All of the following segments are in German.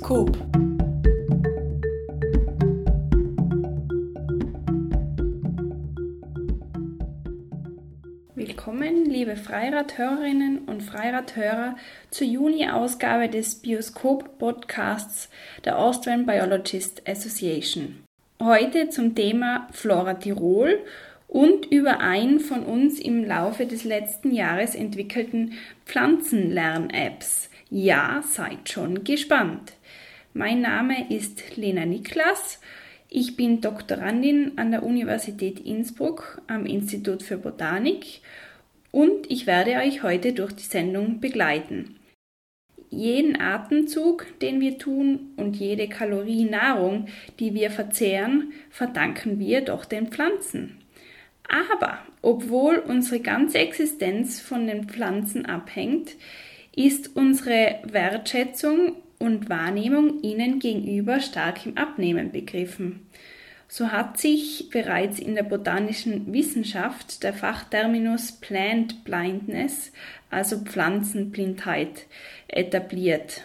Bioskop. Willkommen, liebe Freirad-Hörerinnen und Freirad-Hörer, zur Juni-Ausgabe des Bioskop-Podcasts der Austrian Biologist Association. Heute zum Thema Flora Tirol und über ein von uns im Laufe des letzten Jahres entwickelten Pflanzenlern-Apps. Ja, seid schon gespannt. Mein Name ist Lena Niklas. Ich bin Doktorandin an der Universität Innsbruck am Institut für Botanik und ich werde euch heute durch die Sendung begleiten. Jeden Atemzug, den wir tun und jede Kalorie Nahrung, die wir verzehren, verdanken wir doch den Pflanzen. Aber obwohl unsere ganze Existenz von den Pflanzen abhängt, ist unsere Wertschätzung und Wahrnehmung ihnen gegenüber stark im Abnehmen begriffen. So hat sich bereits in der botanischen Wissenschaft der Fachterminus Plant Blindness, also Pflanzenblindheit, etabliert.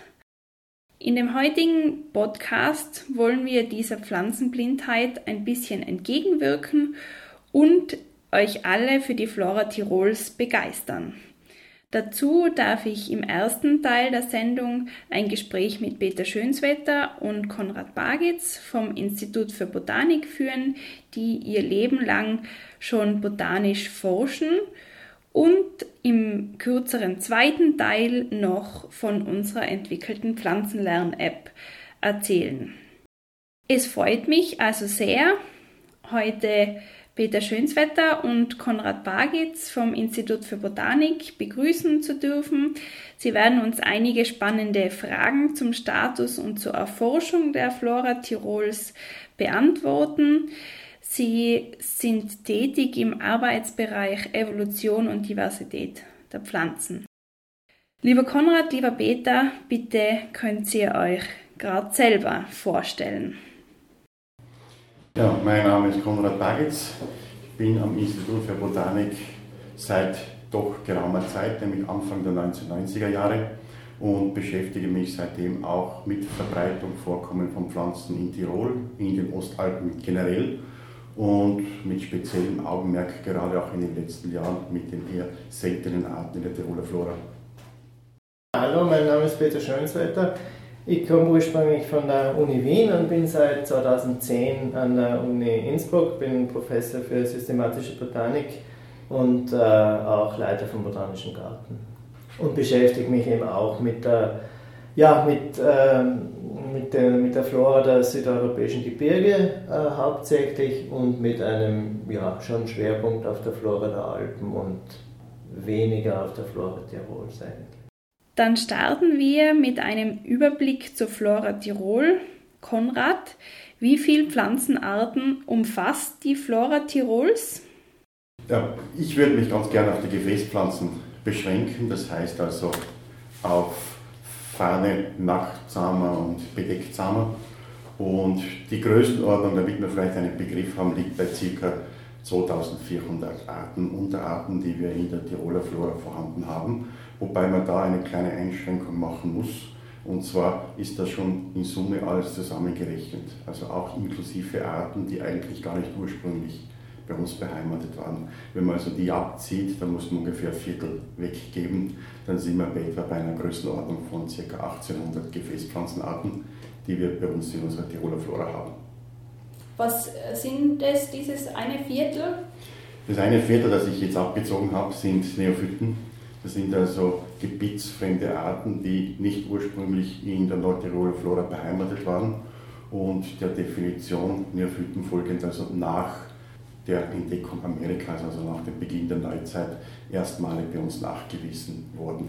In dem heutigen Podcast wollen wir dieser Pflanzenblindheit ein bisschen entgegenwirken und euch alle für die Flora Tirols begeistern. Dazu darf ich im ersten Teil der Sendung ein Gespräch mit Peter Schönswetter und Konrad Bagitz vom Institut für Botanik führen, die ihr Leben lang schon botanisch forschen, und im kürzeren zweiten Teil noch von unserer entwickelten Pflanzenlern-App erzählen. Es freut mich also sehr, heute Peter Schönswetter und Konrad Bagitz vom Institut für Botanik begrüßen zu dürfen. Sie werden uns einige spannende Fragen zum Status und zur Erforschung der Flora Tirols beantworten. Sie sind tätig im Arbeitsbereich Evolution und Diversität der Pflanzen. Lieber Konrad, lieber Peter, bitte könnt ihr euch gerade selber vorstellen. Ja, mein Name ist Konrad Bagitz. Ich bin am Institut für Botanik seit doch geraumer Zeit, nämlich Anfang der 1990er Jahre, und beschäftige mich seitdem auch mit Verbreitung, Vorkommen von Pflanzen in Tirol, in den Ostalpen generell und mit speziellem Augenmerk gerade auch in den letzten Jahren mit den eher seltenen Arten in der Tiroler Flora. Hallo, mein Name ist Peter Schönswetter. Ich komme ursprünglich von der Uni Wien und bin seit 2010 an der Uni Innsbruck, bin Professor für systematische Botanik und auch Leiter vom Botanischen Garten. Und beschäftige mich eben auch mit der Flora der südeuropäischen Gebirge hauptsächlich und mit einem schon Schwerpunkt auf der Flora der Alpen und weniger auf der Flora Tirols eigentlich. Dann starten wir mit einem Überblick zur Flora Tirol. Konrad, wie viele Pflanzenarten umfasst die Flora Tirols? Ja, ich würde mich ganz gerne auf die Gefäßpflanzen beschränken, das heißt also auf Farne, Nacktsamer und Bedecktsamer. Und die Größenordnung, damit wir vielleicht einen Begriff haben, liegt bei ca. 2400 Arten, Unterarten, die wir in der Tiroler Flora vorhanden haben, wobei man da eine kleine Einschränkung machen muss. Und zwar ist das schon in Summe alles zusammengerechnet, also auch inklusive Arten, die eigentlich gar nicht ursprünglich bei uns beheimatet waren. Wenn man also die abzieht, dann muss man ungefähr ein Viertel weggeben, dann sind wir etwa bei einer Größenordnung von ca. 1800 Gefäßpflanzenarten, die wir bei uns in unserer Tiroler Flora haben. Was sind das, dieses eine Viertel? Das eine Viertel, das ich jetzt abgezogen habe, sind Neophyten. Das sind also gebietsfremde Arten, die nicht ursprünglich in der Nordtiroler Flora beheimatet waren und der Definition Neophyten folgend, also nach der Entdeckung Amerikas, also nach dem Beginn der Neuzeit, erstmalig bei uns nachgewiesen worden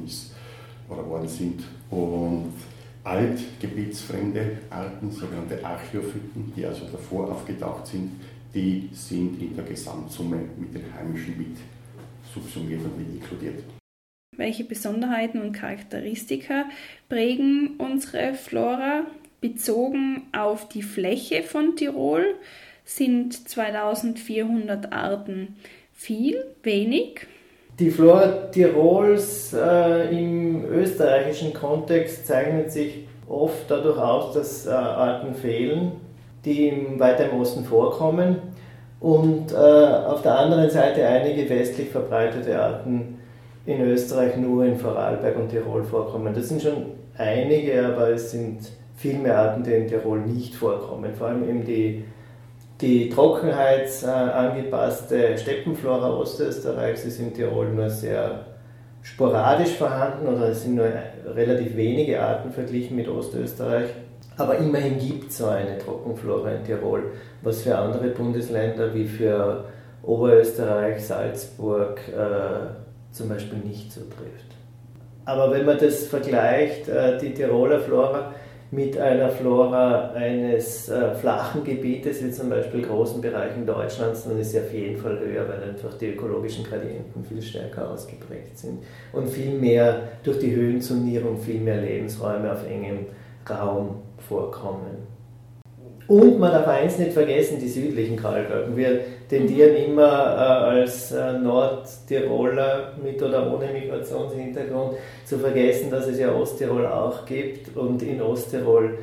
sind. Und altgebietsfremde Arten, sogenannte Archäophyten, die also davor aufgetaucht sind, die sind in der Gesamtsumme mit den heimischen mit subsumiert und mit inkludiert. Welche Besonderheiten und Charakteristika prägen unsere Flora? Bezogen auf die Fläche von Tirol sind 2400 Arten viel, wenig? Die Flora Tirols im österreichischen Kontext zeichnet sich oft dadurch aus, dass Arten fehlen, die weiter im Osten vorkommen, und auf der anderen Seite einige westlich verbreitete Arten in Österreich nur in Vorarlberg und Tirol vorkommen. Das sind schon einige, aber es sind viel mehr Arten, die in Tirol nicht vorkommen. Vor allem eben die trockenheitsangepasste Steppenflora Ostösterreichs ist in Tirol nur sehr sporadisch vorhanden, oder es sind nur relativ wenige Arten verglichen mit Ostösterreich. Aber immerhin gibt es so eine Trockenflora in Tirol, was für andere Bundesländer wie für Oberösterreich, Salzburg zum Beispiel nicht so trifft. Aber wenn man das vergleicht, die Tiroler Flora mit einer Flora eines flachen Gebietes, wie zum Beispiel großen Bereichen Deutschlands, dann ist sie auf jeden Fall höher, weil einfach die ökologischen Gradienten viel stärker ausgeprägt sind und viel mehr durch die Höhenzonierung, viel mehr Lebensräume auf engem Raum vorkommen. Und man darf eins nicht vergessen, die südlichen Kalkalpen. Wir tendieren immer als Nordtiroler mit oder ohne Migrationshintergrund zu vergessen, dass es ja Osttirol auch gibt, und in Osttirol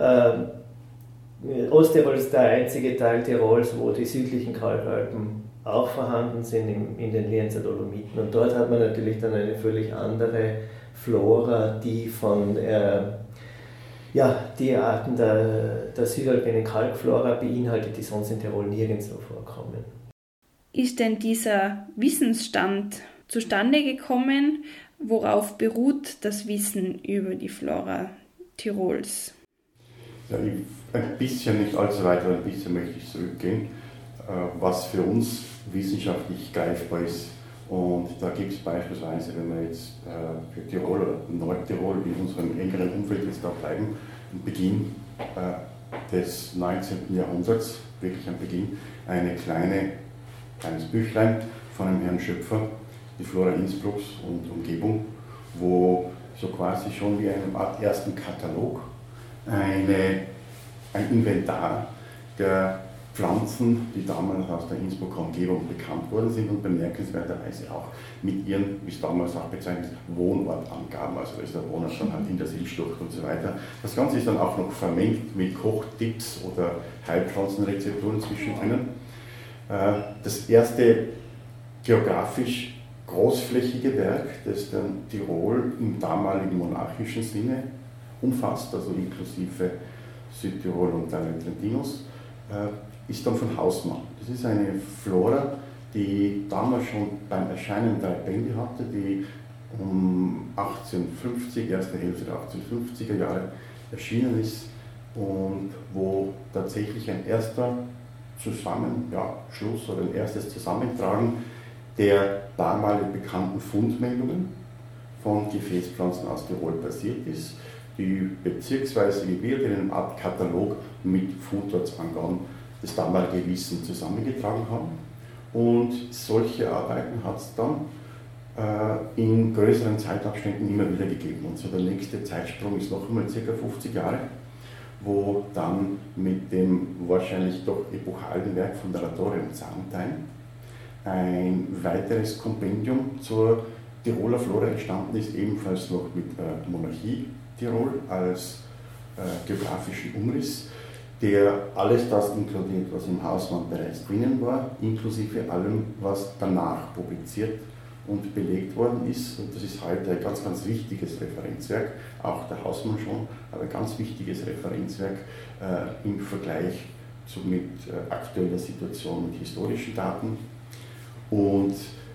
ist der einzige Teil Tirols, wo die südlichen Kalkalpen auch vorhanden sind, in den Lienzer Dolomiten. Und dort hat man natürlich dann eine völlig andere Flora, die von die Arten der südalpinen Kalkflora beinhaltet, die sonst in Tirol nirgendwo vorkommen. Ist denn dieser Wissensstand zustande gekommen? Worauf beruht das Wissen über die Flora Tirols? Ja, ein bisschen, nicht allzu weit, aber ein bisschen möchte ich zurückgehen, was für uns wissenschaftlich greifbar ist. Und da gibt es beispielsweise, wenn wir jetzt für Tirol oder Nordtirol in unserem engeren Umfeld jetzt da bleiben, am Beginn des 19. Jahrhunderts, wirklich am Beginn, ein kleines Büchlein von einem Herrn Schöpfer, die Flora Innsbrucks und Umgebung, wo so quasi schon wie eine Art ersten Katalog ein Inventar der Pflanzen, die damals aus der Innsbrucker Umgebung bekannt worden sind und bemerkenswerterweise auch mit ihren, wie es damals auch bezeichnet, Wohnortangaben, also da ist der Wohnort dann halt in der Sichtschlucht und so weiter. Das Ganze ist dann auch noch vermengt mit Kochtipps oder Heilpflanzenrezepturen zwischendrin. Das erste geografisch großflächige Werk, das dann Tirol im damaligen monarchischen Sinne umfasst, also inklusive Südtirol und Trentinos, ist dann von Hausmann. Das ist eine Flora, die damals schon beim Erscheinen 3 Bände hatte, die um 1850, erste Hälfte der 1850er Jahre erschienen ist und wo tatsächlich ein erster Schluss oder ein erstes Zusammentragen der damalig bekannten Fundmeldungen von Gefäßpflanzen aus Tirol passiert ist, die bezirksweise Gebiete in einer Art Katalog mit Fundortsangaben das damalige Wissen zusammengetragen haben. Und solche Arbeiten hat es dann in größeren Zeitabständen immer wieder gegeben. Und so der nächste Zeitsprung ist noch einmal ca. 50 Jahre, wo dann mit dem wahrscheinlich doch epochalen Werk von der Latore und Zahntein ein weiteres Kompendium zur Tiroler Flora entstanden ist, ebenfalls noch mit Monarchie Tirol als geografischen Umriss, der alles das inkludiert, was im Hausmann bereits drinnen war, inklusive allem, was danach publiziert und belegt worden ist. Und das ist heute ein ganz, ganz wichtiges Referenzwerk, auch der Hausmann schon, aber ein ganz wichtiges Referenzwerk im Vergleich mit aktueller Situation mit historischen Daten. Und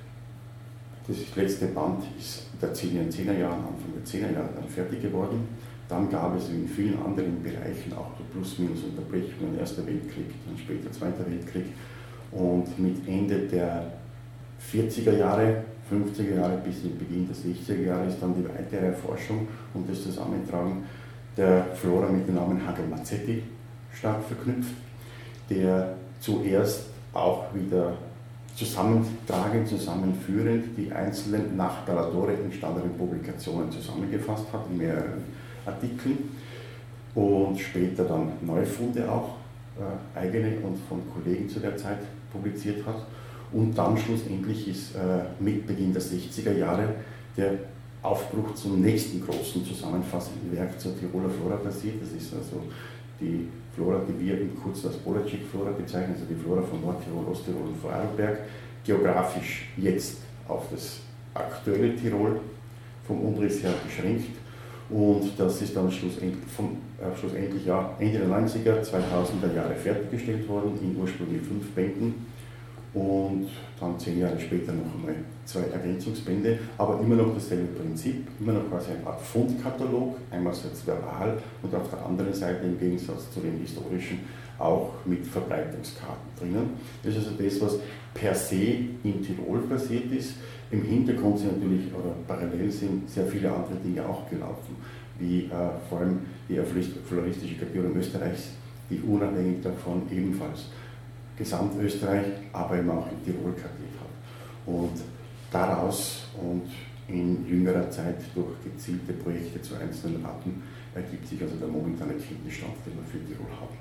das letzte Band ist in den 10er Jahren, Anfang der 10er Jahre dann fertig geworden. Dann gab es in vielen anderen Bereichen auch Plus-Minus-Unterbrechungen, Erster Weltkrieg, dann später Zweiter Weltkrieg. Und mit Ende der 40er Jahre, 50er Jahre bis zum Beginn der 60er Jahre ist dann die weitere Erforschung und das Zusammentragen der Flora mit dem Namen Hagelmazzetti stark verknüpft, der zuerst auch wieder zusammentragend, zusammenführend die einzelnen nach der Latore entstandenen Publikationen zusammengefasst hat in mehreren Artikeln und später dann Neufunde auch, eigene und von Kollegen zu der Zeit publiziert hat. Und dann schlussendlich ist mit Beginn der 60er Jahre der Aufbruch zum nächsten großen zusammenfassenden Werk zur Tiroler Flora passiert. Das ist also die Flora, die wir kurz als Polacek-Flora bezeichnen, also die Flora von Nordtirol, Osttirol und Vorarlberg, geografisch jetzt auf das aktuelle Tirol vom Umriss her beschränkt. Und das ist dann schlussendlich Ende der 90er, 2000er Jahre fertiggestellt worden, in ursprünglich 5 Bänden und dann 10 Jahre später noch einmal 2 Ergänzungsbände, aber immer noch dasselbe Prinzip, immer noch quasi eine Art Fundkatalog, einerseits verbal und auf der anderen Seite im Gegensatz zu den historischen auch mit Verbreitungskarten drinnen. Das ist also das, was per se in Tirol passiert ist. Im Hintergrund sind natürlich, oder parallel sind sehr viele andere Dinge auch gelaufen, wie vor allem die floristische Kartierung Österreichs, die unabhängig davon ebenfalls Gesamtösterreich, aber eben auch in Tirol kartiert hat. Und daraus und in jüngerer Zeit durch gezielte Projekte zu einzelnen Arten ergibt sich also der momentane Kenntnisstand, den wir für Tirol haben.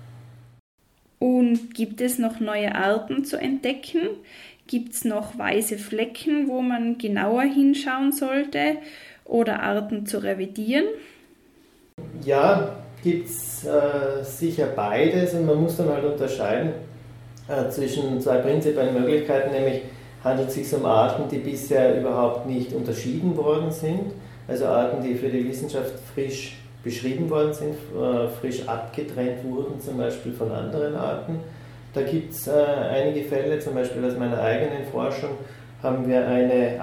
Und gibt es noch neue Arten zu entdecken? Gibt es noch weiße Flecken, wo man genauer hinschauen sollte oder Arten zu revidieren? Ja, gibt es sicher beides und man muss dann halt unterscheiden zwischen 2 prinzipiellen Möglichkeiten, nämlich handelt es sich um Arten, die bisher überhaupt nicht unterschieden worden sind, also Arten, die für die Wissenschaft frisch beschrieben worden sind, frisch abgetrennt wurden, zum Beispiel von anderen Arten. Da gibt es einige Fälle, zum Beispiel aus meiner eigenen Forschung haben wir eine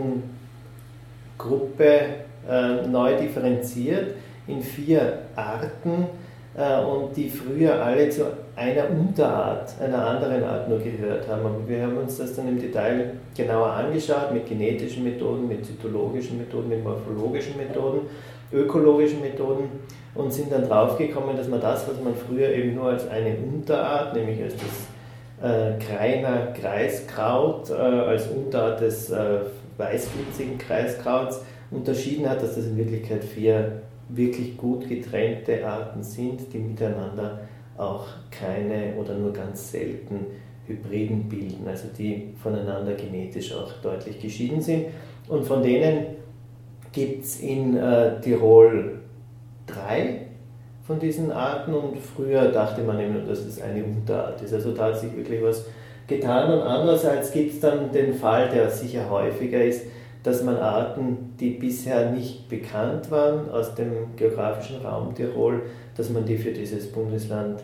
Artengruppe neu differenziert in 4 Arten und die früher alle zu einer Unterart, einer anderen Art nur gehört haben. Aber wir haben uns das dann im Detail genauer angeschaut, mit genetischen Methoden, mit zytologischen Methoden, mit morphologischen Methoden, ökologischen Methoden und sind dann draufgekommen, dass man das, was man früher eben nur als eine Unterart, nämlich als das Krainer Kreiskraut, als Unterart des weißflitzigen Kreiskrauts unterschieden hat, dass das in Wirklichkeit 4 wirklich gut getrennte Arten sind, die miteinander auch keine oder nur ganz selten Hybriden bilden, also die voneinander genetisch auch deutlich geschieden sind. Und von denen gibt es in Tirol 3 von diesen Arten und früher dachte man eben nur, dass es eine Unterart ist. Also da hat sich wirklich was getan und andererseits gibt es dann den Fall, der sicher häufiger ist, dass man Arten, die bisher nicht bekannt waren aus dem geografischen Raum Tirol, dass man die für dieses Bundesland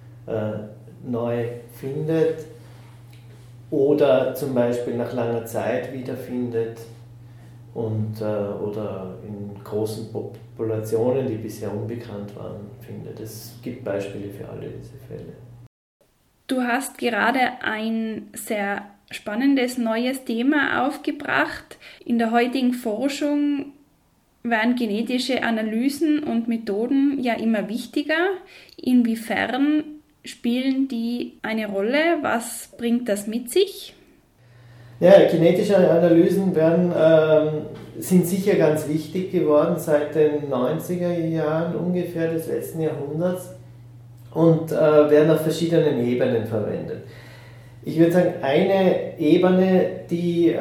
neu findet oder zum Beispiel nach langer Zeit wiederfindet und, oder in großen Populationen, die bisher unbekannt waren, findet. Es gibt Beispiele für alle diese Fälle. Du hast gerade ein sehr spannendes neues Thema aufgebracht. In der heutigen Forschung werden genetische Analysen und Methoden ja immer wichtiger. Inwiefern spielen die eine Rolle? Was bringt das mit sich? Ja, genetische Analysen sind sicher ganz wichtig geworden seit den 90er Jahren ungefähr des letzten Jahrhunderts und werden auf verschiedenen Ebenen verwendet. Ich würde sagen, eine Ebene, die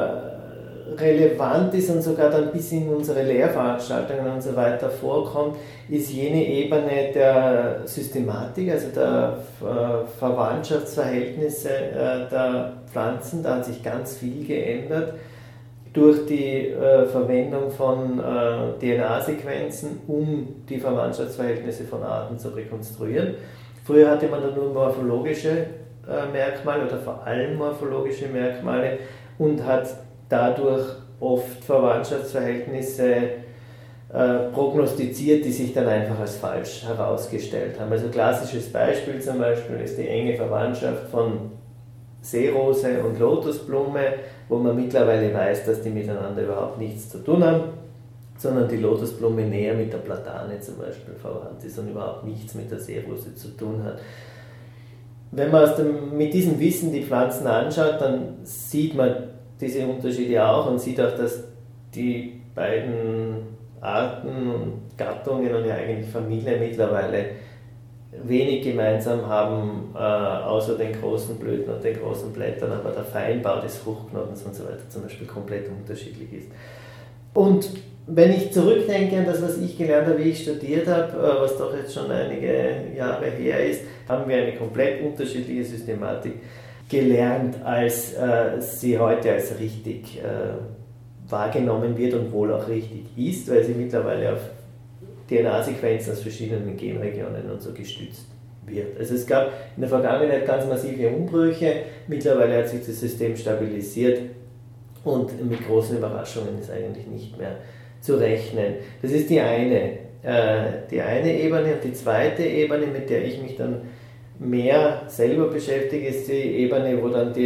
relevant ist und sogar dann bis in unsere Lehrveranstaltungen und so weiter vorkommt, ist jene Ebene der Systematik, also der Verwandtschaftsverhältnisse der Pflanzen. Da hat sich ganz viel geändert durch die Verwendung von DNA-Sequenzen, um die Verwandtschaftsverhältnisse von Arten zu rekonstruieren. Früher hatte man da nur morphologische Merkmale oder vor allem morphologische Merkmale und hat dadurch oft Verwandtschaftsverhältnisse prognostiziert, die sich dann einfach als falsch herausgestellt haben. Also klassisches Beispiel zum Beispiel ist die enge Verwandtschaft von Seerose und Lotusblume, wo man mittlerweile weiß, dass die miteinander überhaupt nichts zu tun haben, sondern die Lotusblume näher mit der Platane zum Beispiel verwandt ist und überhaupt nichts mit der Seerose zu tun hat. Wenn man mit diesem Wissen die Pflanzen anschaut, dann sieht man diese Unterschiede auch und sieht auch, dass die beiden Arten und Gattungen und ja eigentlich Familien mittlerweile wenig gemeinsam haben, außer den großen Blüten und den großen Blättern, aber der Feinbau des Fruchtknotens und so weiter zum Beispiel komplett unterschiedlich ist. Und wenn ich zurückdenke an das, was ich gelernt habe, wie ich studiert habe, was doch jetzt schon einige Jahre her ist, haben wir eine komplett unterschiedliche Systematik gelernt, als sie heute als richtig wahrgenommen wird und wohl auch richtig ist, weil sie mittlerweile auf DNA-Sequenzen aus verschiedenen Genregionen und so gestützt wird. Also es gab in der Vergangenheit ganz massive Umbrüche, mittlerweile hat sich das System stabilisiert und mit großen Überraschungen ist eigentlich nicht mehr zu rechnen. Das ist die eine Ebene, und die zweite Ebene, mit der ich mich dann mehr selber beschäftige, ist die Ebene, wo dann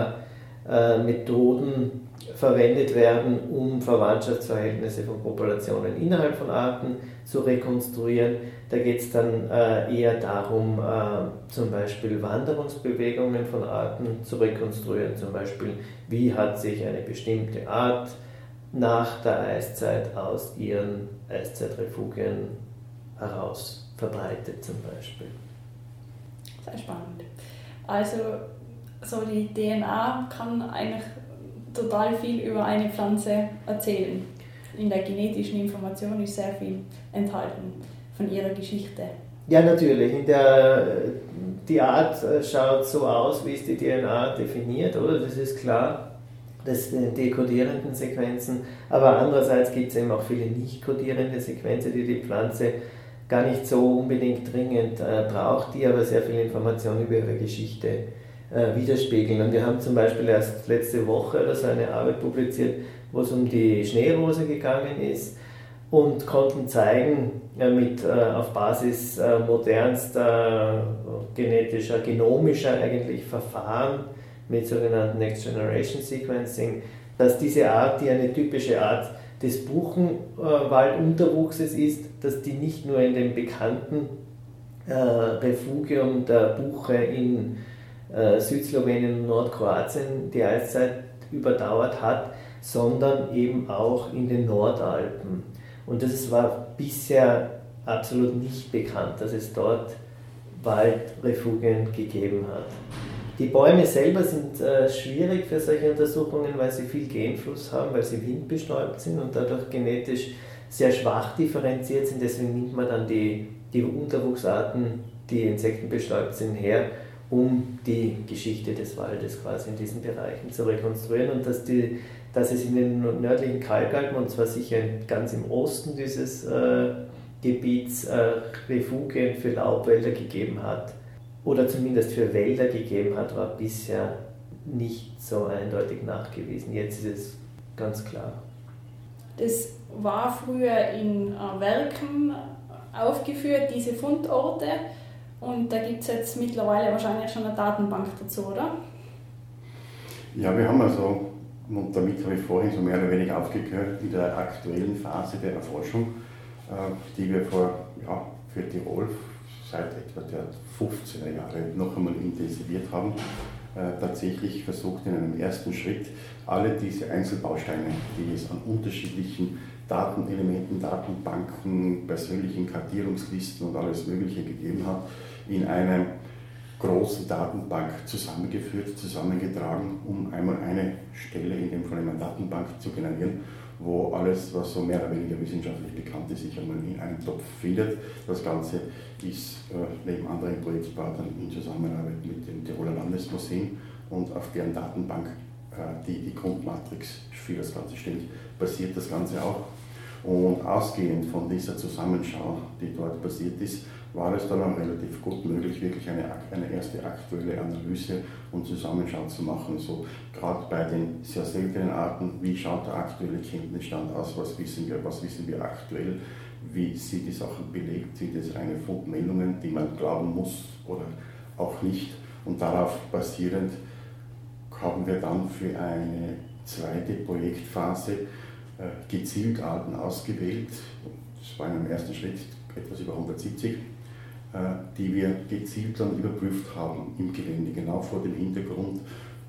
DNA-Methoden verwendet werden, um Verwandtschaftsverhältnisse von Populationen innerhalb von Arten zu rekonstruieren. Da geht es dann eher darum, zum Beispiel Wanderungsbewegungen von Arten zu rekonstruieren, zum Beispiel wie hat sich eine bestimmte Art nach der Eiszeit aus ihren Eiszeitrefugien heraus verbreitet zum Beispiel. Sehr spannend. Also so die DNA kann eigentlich total viel über eine Pflanze erzählen. In der genetischen Information ist sehr viel enthalten von ihrer Geschichte. Ja, natürlich. Die Art schaut so aus, wie es die DNA definiert, oder? Das ist klar. Das sind die kodierenden Sequenzen, aber andererseits gibt es eben auch viele nicht kodierende Sequenzen, die die Pflanze gar nicht so unbedingt dringend braucht, die aber sehr viel Information über ihre Geschichte widerspiegeln. Und wir haben zum Beispiel erst letzte Woche oder so eine Arbeit publiziert, wo es um die Schneerose gegangen ist und konnten zeigen, auf Basis modernster genetischer, genomischer eigentlich Verfahren, mit sogenannten Next Generation Sequencing, dass diese Art, die eine typische Art des Buchenwaldunterwuchses ist, dass die nicht nur in dem bekannten Refugium der Buche in Südslowenien und Nordkroatien die Eiszeit überdauert hat, sondern eben auch in den Nordalpen. Und das war bisher absolut nicht bekannt, dass es dort Waldrefugien gegeben hat. Die Bäume selber sind schwierig für solche Untersuchungen, weil sie viel Genfluss haben, weil sie windbestäubt sind und dadurch genetisch sehr schwach differenziert sind. Deswegen nimmt man dann die Unterwuchsarten, die insektenbestäubt sind, her, um die Geschichte des Waldes quasi in diesen Bereichen zu rekonstruieren. Und dass es in den nördlichen Kalkalpen, und zwar sicher ganz im Osten dieses Gebiets, Refugien für Laubwälder gegeben hat, oder zumindest für Wälder gegeben hat, war bisher nicht so eindeutig nachgewiesen. Jetzt ist es ganz klar. Das war früher in Werken aufgeführt, diese Fundorte, und da gibt es jetzt mittlerweile wahrscheinlich schon eine Datenbank dazu, oder? Ja, wir haben also, und damit habe ich vorhin so mehr oder weniger aufgehört, in der aktuellen Phase der Erforschung, die wir für Tirol seit etwa der 15er Jahre noch einmal intensiviert haben, tatsächlich versucht in einem ersten Schritt alle diese Einzelbausteine, die es an unterschiedlichen Datenelementen, Datenbanken, persönlichen Kartierungslisten und alles Mögliche gegeben hat, in eine große Datenbank zusammengeführt, zusammengetragen, um einmal eine Stelle, in dem Fall eine Datenbank zu generieren, wo alles, was so mehr oder weniger wissenschaftlich bekannt ist, sich einmal in einem Topf findet. Das Ganze ist neben anderen Projektpartnern in Zusammenarbeit mit dem Tiroler Landesmuseum und auf deren Datenbank, die Grundmatrix für das Ganze stellt, basiert das Ganze auch. Und ausgehend von dieser Zusammenschau, die dort passiert ist, war es dann auch relativ gut möglich, wirklich eine erste aktuelle Analyse und Zusammenschau zu machen. So gerade bei den sehr seltenen Arten, wie schaut der aktuelle Kenntnisstand aus, was wissen wir aktuell, wie sind die Sachen belegt, sind es reine Fundmeldungen, die man glauben muss oder auch nicht. Und darauf basierend haben wir dann für eine zweite Projektphase gezielt Arten ausgewählt. Das war in einem ersten Schritt etwas über 170, die wir gezielt dann überprüft haben im Gelände, genau vor dem Hintergrund,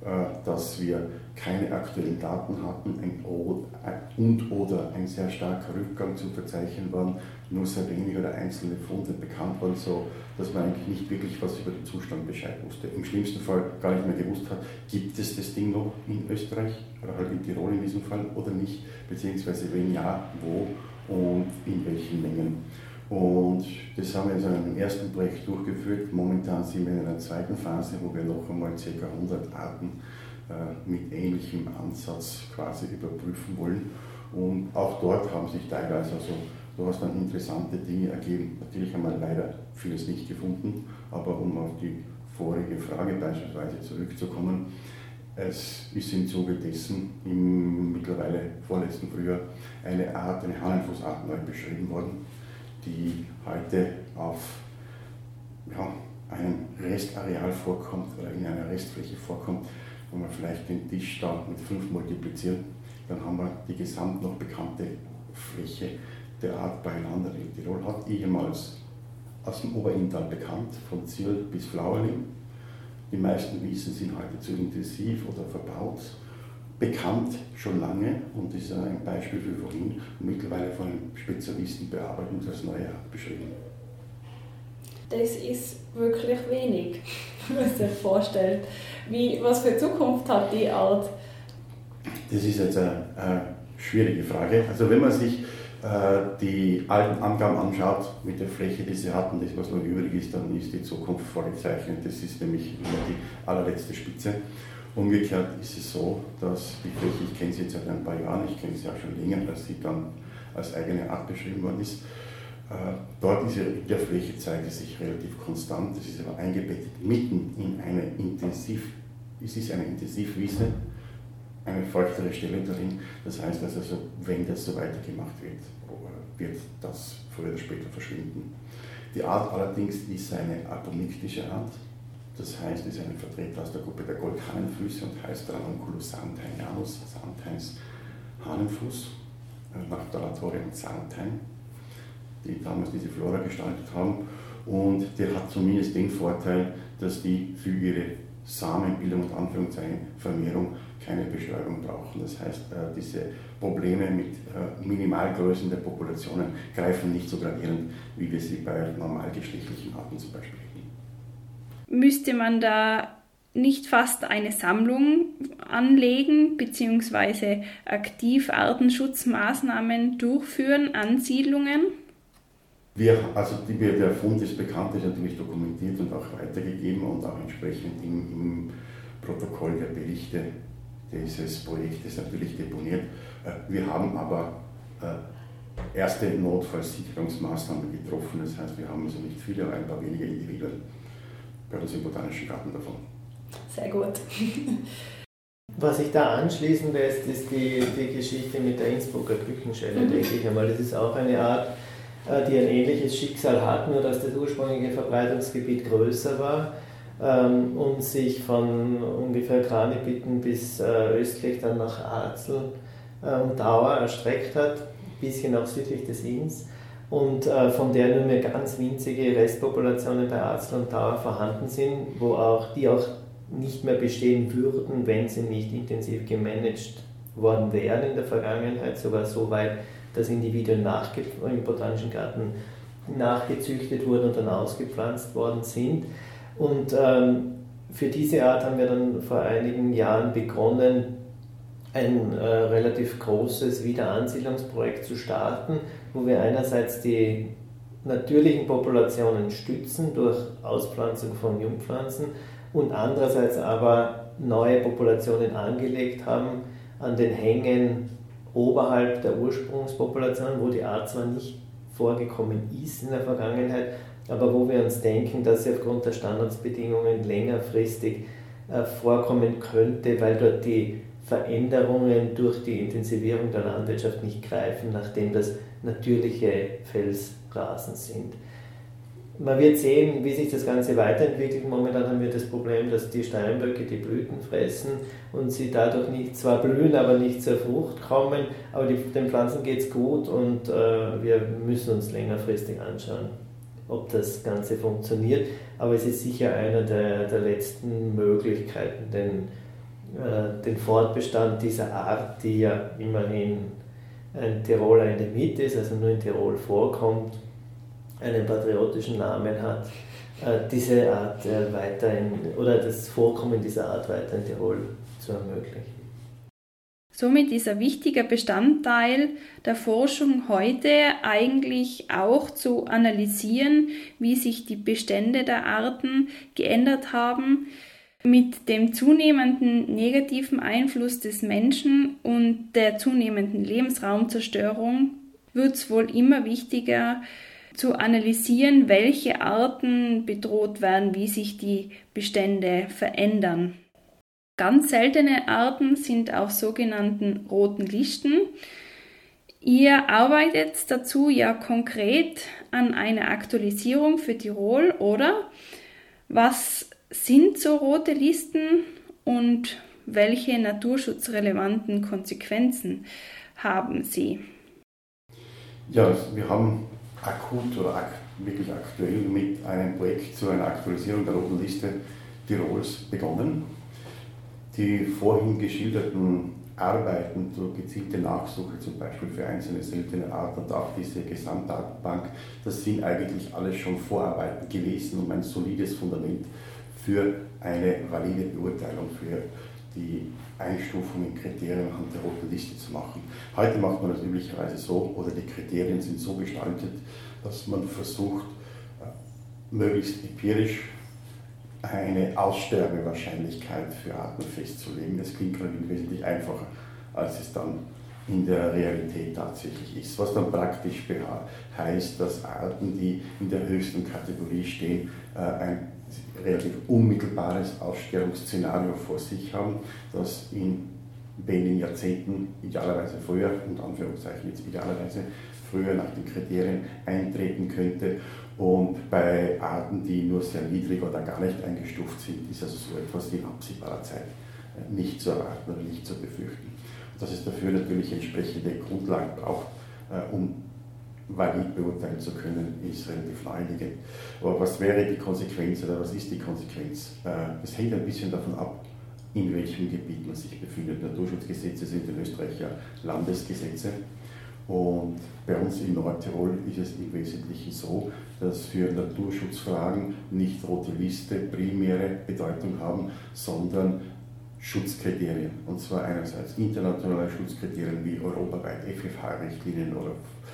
dass wir keine aktuellen Daten hatten oder ein sehr starker Rückgang zu verzeichnen waren, nur sehr wenige oder einzelne Funde bekannt waren, so dass man eigentlich nicht wirklich was über den Zustand Bescheid wusste. Im schlimmsten Fall gar nicht mehr gewusst hat, gibt es das Ding noch in Österreich oder halt in Tirol in diesem Fall oder nicht, beziehungsweise wenn ja, wo und in welchen Mengen. Und das haben wir in so einem ersten Projekt durchgeführt. Momentan sind wir in einer zweiten Phase, wo wir noch einmal ca. 100 Arten mit ähnlichem Ansatz quasi überprüfen wollen. Und auch dort haben sich teilweise durchaus dann interessante Dinge ergeben. Natürlich haben wir leider vieles nicht gefunden, aber um auf die vorige Frage beispielsweise zurückzukommen, es ist im Zuge dessen im mittlerweile vorletzten Frühjahr eine Hahnenfußart neu beschrieben worden, die heute auf einem Restareal vorkommt oder in einer Restfläche vorkommt, wo man vielleicht den Tisch da mit 5 multipliziert, dann haben wir die gesamt noch bekannte Fläche der Art beieinander in Tirol, hat ehemals aus dem Oberinntal bekannt, von Zierl bis Flauerling. Die meisten Wiesen sind heute zu intensiv oder verbaut. Bekannt schon lange und ist ein Beispiel für vorhin, mittlerweile von einem Spezialisten bearbeitet und als neue Art beschrieben. Das ist wirklich wenig, wenn man sich vorstellt. Was für Zukunft hat die Art? Das ist jetzt eine schwierige Frage. Also wenn man sich die alten Angaben anschaut mit der Fläche, die sie hatten, das was noch übrig ist, dann ist die Zukunft vorgezeichnet. Das ist nämlich immer die allerletzte Spitze. Umgekehrt ist es so, dass die Fläche, ich kenne sie jetzt seit ein paar Jahren, ich kenne sie auch schon länger, als sie dann als eigene Art beschrieben worden ist. Dort ist in der Fläche zeigt es sich relativ konstant, es ist aber eingebettet mitten in eine Intensivwiese, eine feuchtere Stelle darin. Das heißt also, wenn das so weitergemacht wird, wird das früher oder später verschwinden. Die Art allerdings ist eine apomiktische Art. Das heißt, es ist ein Vertreter aus der Gruppe der Goldhahnenfüße und heißt Ranunculus santainianus, Santains Hahnenfuß, nach Dallatore und Santain, die damals diese Flora gestaltet haben. Und der hat zumindest den Vorteil, dass die für ihre Samenbildung und Anführungszeichen Vermehrung keine Bestäubung brauchen. Das heißt, diese Probleme mit Minimalgrößen der Populationen greifen nicht so gravierend, wie wir sie bei normalgeschlechtlichen Arten zum Beispiel hätten. Müsste man da nicht fast eine Sammlung anlegen bzw. aktiv Artenschutzmaßnahmen durchführen, Ansiedlungen? Der Fund ist bekannt, ist natürlich dokumentiert und auch weitergegeben und auch entsprechend im Protokoll der Berichte dieses Projektes natürlich deponiert. Wir haben aber erste Notfallsicherungsmaßnahmen getroffen, das heißt, wir haben also nicht viele, aber ein paar wenige Individuen bei uns im Botanischen Garten davon. Sehr gut. Was ich da anschließen lässt, ist die Geschichte mit der Innsbrucker Küchenschelle, denke ich einmal. Das ist auch eine Art, die ein ähnliches Schicksal hat, nur dass das ursprüngliche Verbreitungsgebiet größer war und sich von ungefähr Kranibitten bis östlich dann nach Arzl und Dauer erstreckt hat, ein bisschen auch südlich des Inns. Und von der nur mehr ganz winzige Restpopulationen bei Arzl und Dauer vorhanden sind, die auch nicht mehr bestehen würden, wenn sie nicht intensiv gemanagt worden wären in der Vergangenheit, sogar so weit, dass Individuen im Botanischen Garten nachgezüchtet wurden und dann ausgepflanzt worden sind. Und für diese Art haben wir dann vor einigen Jahren begonnen, ein relativ großes Wiederansiedlungsprojekt zu starten, wo wir einerseits die natürlichen Populationen stützen durch Auspflanzung von Jungpflanzen und andererseits aber neue Populationen angelegt haben an den Hängen oberhalb der Ursprungspopulation, wo die Art zwar nicht vorgekommen ist in der Vergangenheit, aber wo wir uns denken, dass sie aufgrund der Standortbedingungen längerfristig vorkommen könnte, weil dort die Veränderungen durch die Intensivierung der Landwirtschaft nicht greifen, nachdem das natürliche Felsrasen sind. Man wird sehen, wie sich das Ganze weiterentwickelt. Momentan haben wir das Problem, dass die Steinböcke die Blüten fressen und sie dadurch nicht zwar blühen, aber nicht zur Frucht kommen. Aber den Pflanzen geht es gut und wir müssen uns längerfristig anschauen, ob das Ganze funktioniert. Aber es ist sicher eine der letzten Möglichkeiten, den den Fortbestand dieser Art, die ja immerhin ein Tiroler Endemit ist, also nur in Tirol vorkommt, einen patriotischen Namen hat, diese Art oder das Vorkommen dieser Art weiter in Tirol zu ermöglichen. Somit ist ein wichtiger Bestandteil der Forschung heute eigentlich auch zu analysieren, wie sich die Bestände der Arten geändert haben. Mit dem zunehmenden negativen Einfluss des Menschen und der zunehmenden Lebensraumzerstörung wird es wohl immer wichtiger zu analysieren, welche Arten bedroht werden, wie sich die Bestände verändern. Ganz seltene Arten sind auf sogenannten roten Listen. Ihr arbeitet dazu ja konkret an einer Aktualisierung für Tirol, oder? Was sind so rote Listen und welche naturschutzrelevanten Konsequenzen haben sie? Ja, wir haben akut oder wirklich aktuell mit einem Projekt zu einer Aktualisierung der roten Liste Tirols begonnen. Die vorhin geschilderten Arbeiten zur gezielten Nachsuche, zum Beispiel für einzelne seltene Arten und auch diese Gesamtdatenbank, das sind eigentlich alles schon Vorarbeiten gewesen, um ein solides Fundament für eine valide Beurteilung, für die Einstufung in Kriterien anhand der roten Liste zu machen. Heute macht man das üblicherweise so, oder die Kriterien sind so gestaltet, dass man versucht, möglichst empirisch eine Aussterbewahrscheinlichkeit für Arten festzulegen. Das klingt natürlich wesentlich einfacher, als es dann in der Realität tatsächlich ist. Was dann praktisch heißt, dass Arten, die in der höchsten Kategorie stehen, ein relativ unmittelbares Aussterbensszenario vor sich haben, das in wenigen Jahrzehnten, idealerweise früher, und Anführungszeichen jetzt idealerweise früher nach den Kriterien eintreten könnte. Und bei Arten, die nur sehr niedrig oder gar nicht eingestuft sind, ist also so etwas in absehbarer Zeit nicht zu erwarten oder nicht zu befürchten. Und dass es dafür natürlich entsprechende Grundlagen braucht, um valid beurteilen zu können, ist relativ naheliegend. Aber was wäre die Konsequenz oder was ist die Konsequenz? Es hängt ein bisschen davon ab, in welchem Gebiet man sich befindet. Naturschutzgesetze sind in Österreich ja Landesgesetze. Und bei uns in Nordtirol ist es im Wesentlichen so, dass für Naturschutzfragen nicht rote Liste primäre Bedeutung haben, sondern Schutzkriterien. Und zwar einerseits internationale Schutzkriterien wie europaweit FFH-Richtlinien oder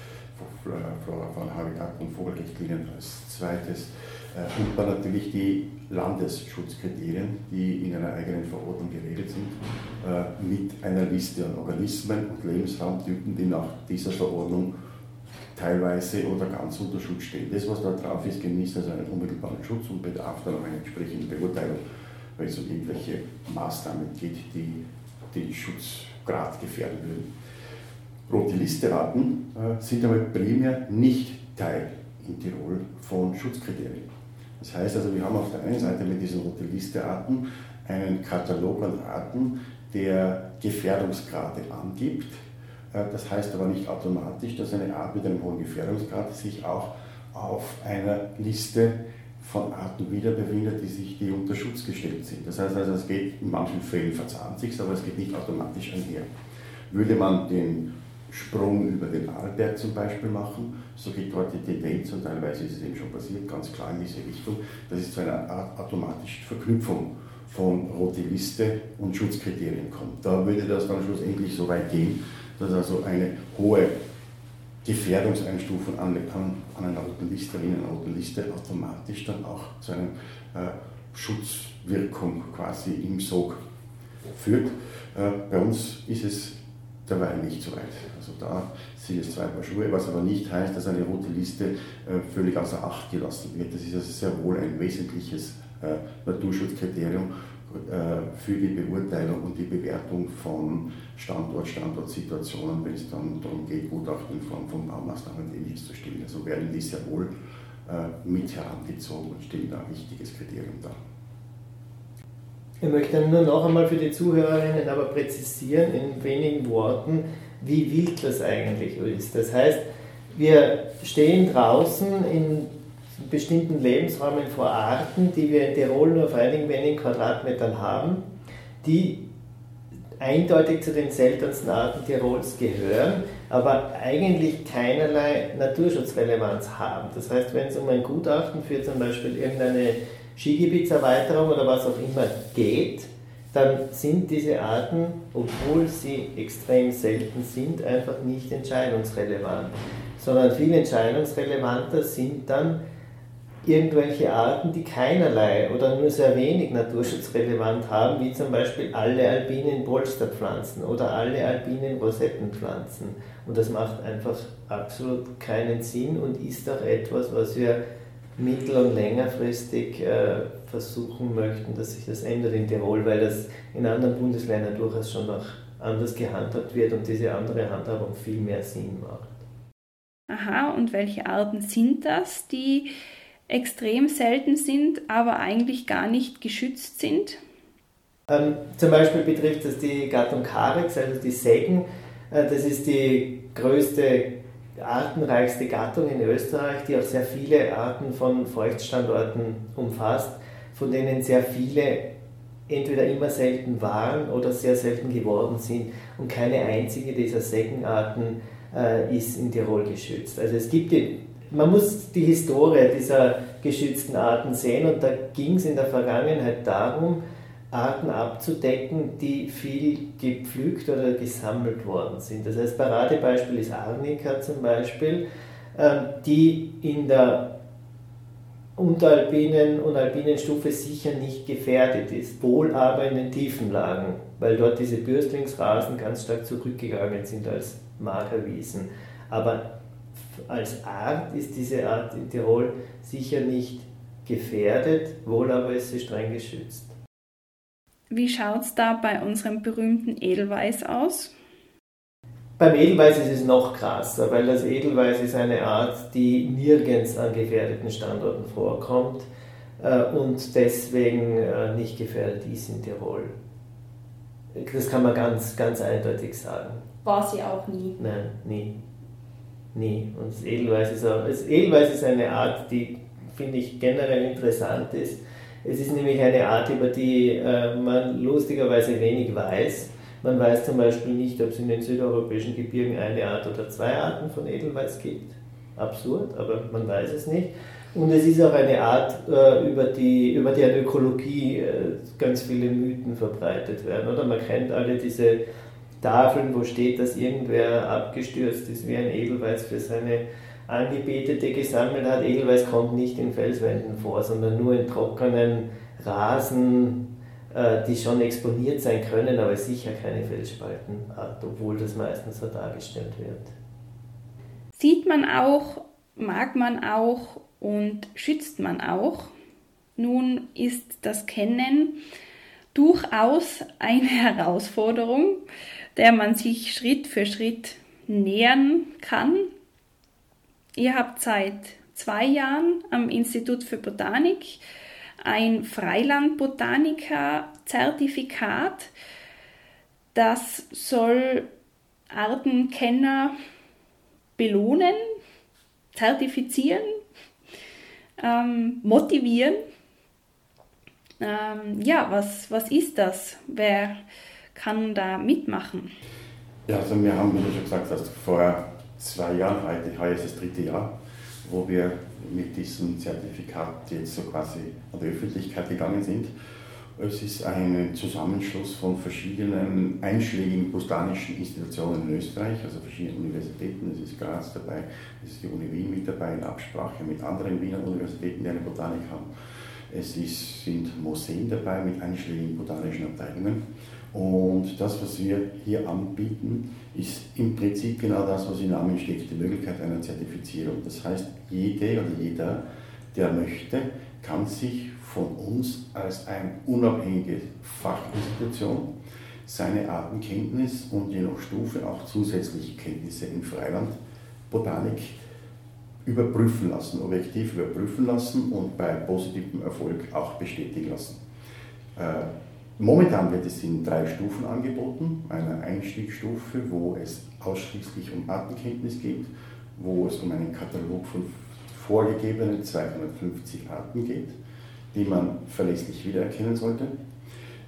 Flora, Habitat- und Vogelrichtlinien als zweites. Und dann natürlich die Landesschutzkriterien, die in einer eigenen Verordnung geregelt sind, mit einer Liste an Organismen und Lebensraumtypen, die nach dieser Verordnung teilweise oder ganz unter Schutz stehen. Das, was da drauf ist, genießt also einen unmittelbaren Schutz und bedarf dann auch einer entsprechenden Beurteilung, weil es um irgendwelche Maßnahmen geht, die den Schutzgrad gefährden würden. Rote Listearten sind aber primär nicht Teil in Tirol von Schutzkriterien. Das heißt also, wir haben auf der einen Seite mit diesen Rote Listearten einen Katalog an Arten, der Gefährdungsgrade angibt. Das heißt aber nicht automatisch, dass eine Art mit einem hohen Gefährdungsgrad sich auch auf einer Liste von Arten wieder befindet, die unter Schutz gestellt sind. Das heißt also, es geht in manchen Fällen verzahnt sich, aber es geht nicht automatisch einher. Würde man den Sprung über den Arlberg zum Beispiel machen, so geht dort die Tendenz, und teilweise ist es eben schon passiert, ganz klar in diese Richtung, dass es zu einer Art automatischen Verknüpfung von Rote Liste und Schutzkriterien kommt. Da würde das dann schlussendlich so weit gehen, dass also eine hohe Gefährdungseinstufung an einer roten Liste, automatisch dann auch zu einer Schutzwirkung quasi im Sog führt. Bei uns ist es dabei nicht so weit. Also da sind es zwei Paar Schuhe, was aber nicht heißt, dass eine rote Liste völlig außer Acht gelassen wird. Das ist also sehr wohl ein wesentliches Naturschutzkriterium für die Beurteilung und die Bewertung von Standortsituationen, wenn es dann darum geht, Gutachten in Form von Baumaßnahmen und Ähnliches zu stellen. Also werden die sehr wohl mit herangezogen und stellen da ein wichtiges Kriterium dar. Ich möchte nur noch einmal für die Zuhörerinnen aber präzisieren in wenigen Worten, wie wild das eigentlich ist. Das heißt, wir stehen draußen in bestimmten Lebensräumen vor Arten, die wir in Tirol nur auf einigen wenigen Quadratmetern haben, die eindeutig zu den seltensten Arten Tirols gehören, aber eigentlich keinerlei Naturschutzrelevanz haben. Das heißt, wenn es um ein Gutachten für zum Beispiel irgendeine Skigebietserweiterung oder was auch immer geht, dann sind diese Arten, obwohl sie extrem selten sind, einfach nicht entscheidungsrelevant, sondern viel entscheidungsrelevanter sind dann irgendwelche Arten, die keinerlei oder nur sehr wenig naturschutzrelevant haben, wie zum Beispiel alle alpinen Polsterpflanzen oder alle alpinen Rosettenpflanzen. Und das macht einfach absolut keinen Sinn und ist auch etwas, was wir mittel- und längerfristig versuchen möchten, dass sich das ändert in Tirol, weil das in anderen Bundesländern durchaus schon noch anders gehandhabt wird und diese andere Handhabung viel mehr Sinn macht. Aha, und welche Arten sind das, die extrem selten sind, aber eigentlich gar nicht geschützt sind? Zum Beispiel betrifft das die Gattung Carex, also die Seggen. Das ist die größte, artenreichste Gattung in Österreich, die auch sehr viele Arten von Feuchtstandorten umfasst, von denen sehr viele entweder immer selten waren oder sehr selten geworden sind. Und keine einzige dieser Seggenarten ist in Tirol geschützt. Also es gibt man muss die Historie dieser geschützten Arten sehen und da ging es in der Vergangenheit darum, Arten abzudecken, die viel gepflügt oder gesammelt worden sind. Das heißt, Paradebeispiel ist Arnika zum Beispiel, die in der unteralpinen und alpinen Stufe sicher nicht gefährdet ist, wohl aber in den Tiefenlagen, weil dort diese Bürstlingsrasen ganz stark zurückgegangen sind als Magerwiesen. Aber als Art ist diese Art in Tirol sicher nicht gefährdet, wohl aber ist sie streng geschützt. Wie schaut es da bei unserem berühmten Edelweiß aus? Beim Edelweiß ist es noch krasser, weil das Edelweiß ist eine Art, die nirgends an gefährdeten Standorten vorkommt und deswegen nicht gefährdet ist in Tirol. Das kann man ganz, ganz eindeutig sagen. War sie auch nie? Nein, nie. Nie. Und das Edelweiß ist eine Art, die, finde ich, generell interessant ist. Es ist nämlich eine Art, über die man lustigerweise wenig weiß. Man weiß zum Beispiel nicht, ob es in den südeuropäischen Gebirgen eine Art oder zwei Arten von Edelweiß gibt. Absurd, aber man weiß es nicht. Und es ist auch eine Art, über deren Ökologie ganz viele Mythen verbreitet werden. Oder man kennt alle diese Tafeln, wo steht, dass irgendwer abgestürzt ist, wie ein Edelweiß für seine Angebetete gesammelt hat. Edelweiß kommt nicht in Felswänden vor, sondern nur in trockenen Rasen, die schon exponiert sein können, aber sicher keine Felsspalten hat, obwohl das meistens so dargestellt wird. Sieht man auch, mag man auch und schützt man auch. Nun ist das Kennen durchaus eine Herausforderung, der man sich Schritt für Schritt nähern kann. Ihr habt seit 2 Jahren am Institut für Botanik ein Freiland-Botaniker-Zertifikat. Das soll Artenkenner belohnen, zertifizieren, motivieren. Was ist das? Wer kann da mitmachen? Ja, also wir haben, wie du schon gesagt hast, vor 2 Jahren, heuer ist das 3. Jahr, wo wir mit diesem Zertifikat jetzt so quasi an die Öffentlichkeit gegangen sind. Es ist ein Zusammenschluss von verschiedenen einschlägigen botanischen Institutionen in Österreich, also verschiedene Universitäten. Es ist Graz dabei, es ist die Uni Wien mit dabei, in Absprache mit anderen Wiener Universitäten, die eine Botanik haben. Sind Museen dabei mit einschlägigen botanischen Abteilungen. Und das, was wir hier anbieten, ist im Prinzip genau das, was im Namen steckt, die Möglichkeit einer Zertifizierung. Das heißt, jede oder jeder, der möchte, kann sich von uns als eine unabhängige Fachinstitution seine Artenkenntnis und je nach Stufe auch zusätzliche Kenntnisse in Freiland, Botanik überprüfen lassen, objektiv überprüfen lassen und bei positivem Erfolg auch bestätigen lassen. Momentan wird es in 3 Stufen angeboten. Eine Einstiegsstufe, wo es ausschließlich um Artenkenntnis geht, wo es um einen Katalog von vorgegebenen 250 Arten geht, die man verlässlich wiedererkennen sollte.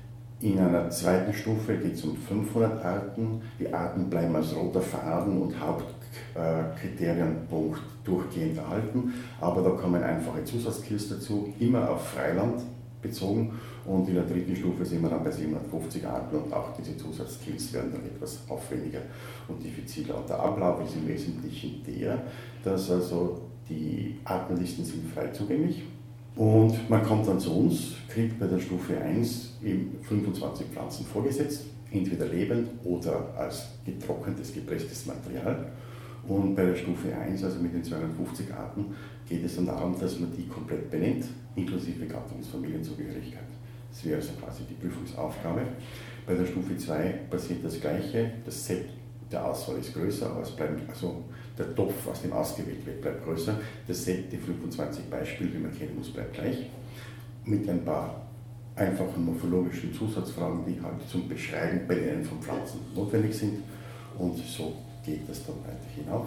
In einer zweiten Stufe geht es um 500 Arten. Die Arten bleiben als roter Faden und Hauptkriterienpunkt durchgehend erhalten, aber da kommen einfache Zusatzskills dazu, immer auf Freiland bezogen, und in der dritten Stufe sind wir dann bei 750 Arten und auch diese Zusatzskills werden dann etwas aufwendiger und diffiziler. Und der Ablauf ist im Wesentlichen der, dass also die Artenlisten sind frei zugänglich. Und man kommt dann zu uns, kriegt bei der Stufe 1 eben 25 Pflanzen vorgesetzt, entweder lebend oder als getrocknetes, gepresstes Material. Und bei der Stufe 1, also mit den 250 Arten, geht es dann darum, dass man die komplett benennt, inklusive Gattungs- und Familienzugehörigkeit. Das wäre also quasi die Prüfungsaufgabe. Bei der Stufe 2 passiert das Gleiche, das Set der Auswahl ist größer, aber es bleibt, also der Topf, aus dem ausgewählt wird, bleibt größer. Das Set, die 25 Beispiele, die man kennen muss, bleibt gleich. Mit ein paar einfachen morphologischen Zusatzfragen, die halt zum Beschreiben, Benennen von Pflanzen notwendig sind. Und so geht das dann weiter hinauf.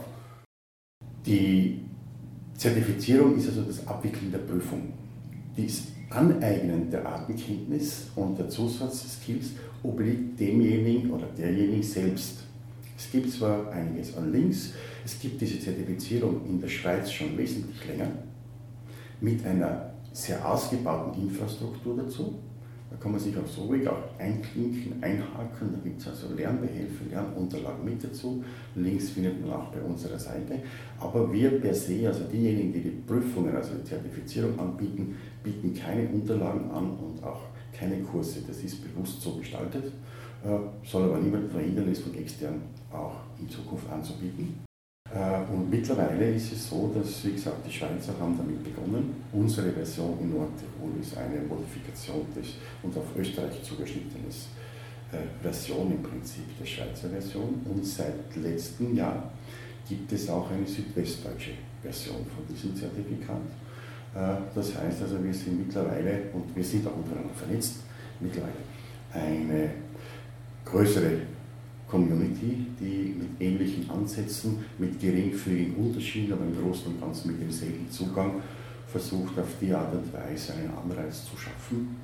Die Zertifizierung ist also das Abwickeln der Prüfung. Das Aneignen der Artenkenntnis und der Zusatzskills obliegt demjenigen oder derjenigen selbst. Es gibt zwar einiges an Links, es gibt diese Zertifizierung in der Schweiz schon wesentlich länger, mit einer sehr ausgebauten Infrastruktur dazu. Da kann man sich auch so ruhig auch einklinken, einhaken, da gibt es also Lernbehelfe, Lernunterlagen mit dazu. Links findet man auch bei unserer Seite. Aber wir per se, also diejenigen, die die Prüfungen, also die Zertifizierung anbieten, bieten keine Unterlagen an und auch keine Kurse. Das ist bewusst so gestaltet, soll aber niemand verhindern, es von extern auch in Zukunft anzubieten. Und mittlerweile ist es so, dass, wie gesagt, die Schweizer haben damit begonnen. Unsere Version in Nordtirol ist eine Modifikation des und auf Österreich zugeschnittenes Version im Prinzip der Schweizer Version. Und seit letztem Jahr gibt es auch eine südwestdeutsche Version von diesem Zertifikat. Das heißt also, wir sind mittlerweile, und wir sind auch untereinander vernetzt, mittlerweile eine größere Community, die mit ähnlichen Ansätzen, mit geringfügigen Unterschieden, aber im Großen und Ganzen mit demselben Zugang versucht, auf die Art und Weise einen Anreiz zu schaffen.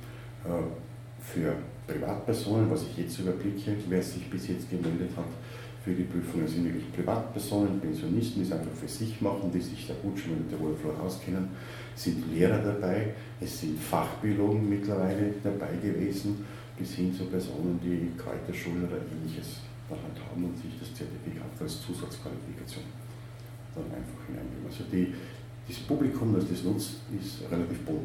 Für Privatpersonen, was ich jetzt überblicke, wer sich bis jetzt gemeldet hat für die Prüfungen, sind wirklich Privatpersonen, Pensionisten, die es einfach für sich machen, die sich sehr gut schon mit der Tirol Flora auskennen, sind Lehrer dabei, es sind Fachbiologen mittlerweile dabei gewesen, bis hin zu Personen, die Kräuterschule oder Ähnliches halt haben und sich das Zertifikat als Zusatzqualifikation dann einfach hineingeben. Also das Publikum, das das nutzt, ist relativ bunt.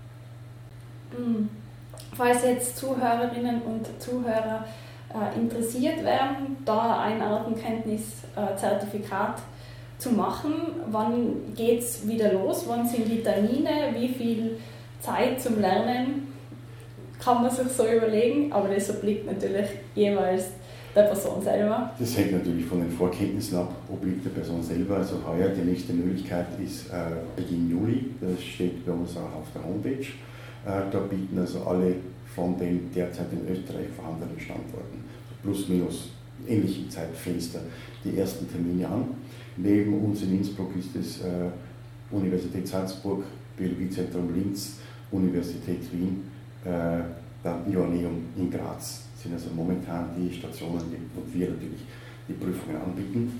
Falls jetzt Zuhörerinnen und Zuhörer interessiert werden, da ein Artenkenntnis-Zertifikat zu machen, wann geht es wieder los, wann sind die Termine, wie viel Zeit zum Lernen kann man sich so überlegen, aber das obliegt natürlich jeweils der Person selber. Das hängt natürlich von den Vorkenntnissen ab, obliegt der Person selber. Also heuer die nächste Möglichkeit ist Beginn Juli, das steht bei uns auch auf der Homepage. Da bieten also alle von den derzeit in Österreich vorhandenen Standorten plus minus ähnlichen Zeitfenster die ersten Termine an. Neben uns in Innsbruck ist es Universität Salzburg, Biologiezentrum Linz, Universität Wien, dann Joanneum in Graz sind also momentan die Stationen, und wir natürlich die Prüfungen anbieten.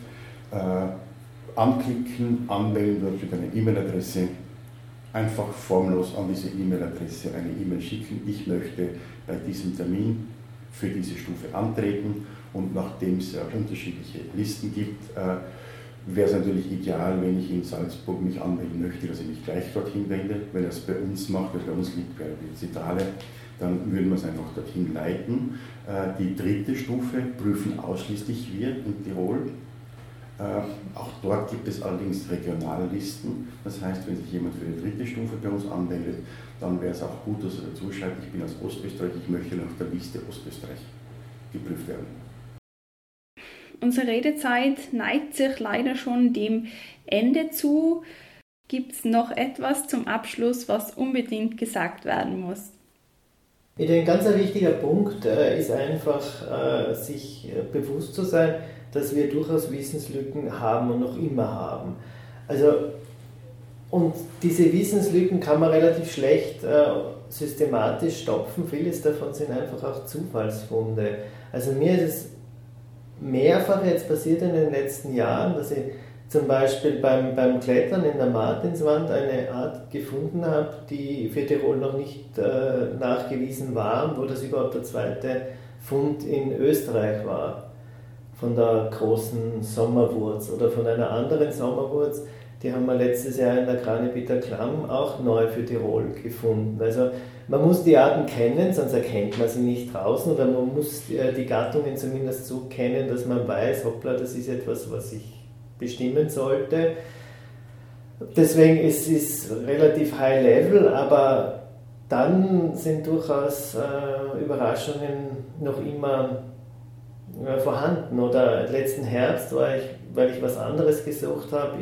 Anklicken, anmelden wird über eine E-Mail-Adresse, einfach formlos an diese E-Mail-Adresse eine E-Mail schicken. Ich möchte bei diesem Termin für diese Stufe antreten, und nachdem es unterschiedliche Listen gibt, wäre es natürlich ideal, wenn ich in Salzburg mich anmelden möchte, dass ich mich gleich dorthin wende. Wenn er es bei uns macht, weil bei uns liegt bei der Zentrale, dann würden wir es einfach dorthin leiten. Die dritte Stufe prüfen ausschließlich wir in Tirol. Auch dort gibt es allerdings Regionallisten. Das heißt, wenn sich jemand für die dritte Stufe bei uns anmeldet, dann wäre es auch gut, dass er dazu schreibt, ich bin aus Ostösterreich, ich möchte nach der Liste Ostösterreich geprüft werden. Unsere Redezeit neigt sich leider schon dem Ende zu. Gibt es noch etwas zum Abschluss, was unbedingt gesagt werden muss? Ich denke, ein ganz wichtiger Punkt ist einfach, sich bewusst zu sein, dass wir durchaus Wissenslücken haben und noch immer haben. Also, und diese Wissenslücken kann man relativ schlecht systematisch stopfen. Vieles davon sind einfach auch Zufallsfunde. Also mir ist es mehrfach jetzt passiert in den letzten Jahren, dass ich zum Beispiel beim Klettern in der Martinswand eine Art gefunden habe, die für Tirol noch nicht nachgewiesen war, wo das überhaupt der zweite Fund in Österreich war, von der großen Sommerwurz oder von einer anderen Sommerwurz, die haben wir letztes Jahr in der Kranebieter Klamm auch neu für Tirol gefunden. Also man muss die Arten kennen, sonst erkennt man sie nicht draußen, oder man muss die Gattungen zumindest so kennen, dass man weiß, hoppla, das ist etwas, was ich bestimmen sollte. Deswegen ist es relativ high level, aber dann sind durchaus Überraschungen noch immer vorhanden. Oder letzten Herbst war ich, weil ich was anderes gesucht habe,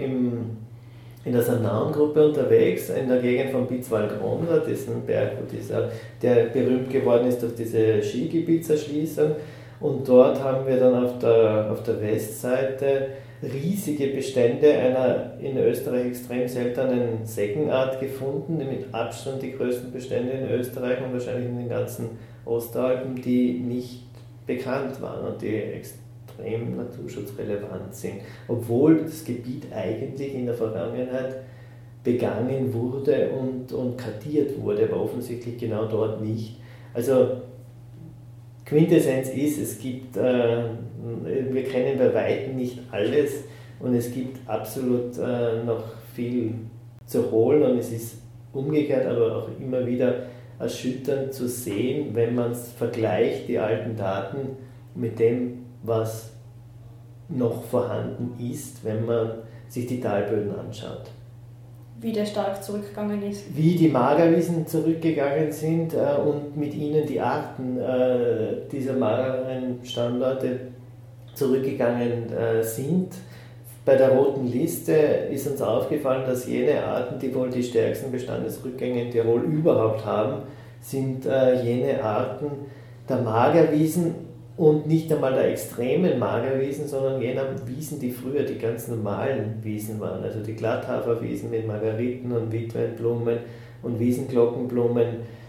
in der Sanarn-Gruppe unterwegs, in der Gegend von Pitzwalgrona, diesen Berg, der berühmt geworden ist durch diese Skigebietserschließung. Und dort haben wir dann auf der Westseite riesige Bestände einer in Österreich extrem seltenen Seggenart gefunden, die mit Abstand die größten Bestände in Österreich und wahrscheinlich in den ganzen Ostalpen, die nicht bekannt waren und die extrem naturschutzrelevant sind, obwohl das Gebiet eigentlich in der Vergangenheit begangen wurde und kartiert wurde, aber offensichtlich genau dort nicht. Also Quintessenz ist, es gibt, wir kennen bei Weitem nicht alles und es gibt absolut noch viel zu holen, und es ist umgekehrt aber auch immer wieder erschütternd zu sehen, wenn man es vergleicht, die alten Daten mit dem, was noch vorhanden ist, wenn man sich die Talböden anschaut. Wie der stark zurückgegangen ist. Wie die Magerwiesen zurückgegangen sind und mit ihnen die Arten dieser mageren Standorte zurückgegangen sind. Bei der roten Liste ist uns aufgefallen, dass jene Arten, die wohl die stärksten Bestandesrückgänge in Tirol überhaupt haben, sind jene Arten der Magerwiesen und nicht einmal der extremen Magerwiesen, sondern jener Wiesen, die früher die ganz normalen Wiesen waren, also die Glatthaferwiesen mit Margariten und Witwenblumen und Wiesenglockenblumen,